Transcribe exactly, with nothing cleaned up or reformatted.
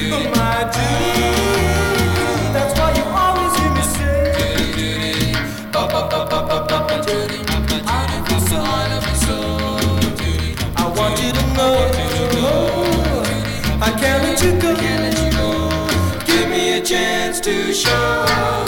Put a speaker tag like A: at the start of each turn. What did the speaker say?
A: my duty. That's why you always hear me say, I love you so, I love you so. I want you to know I can't let you go. Give me a chance to show.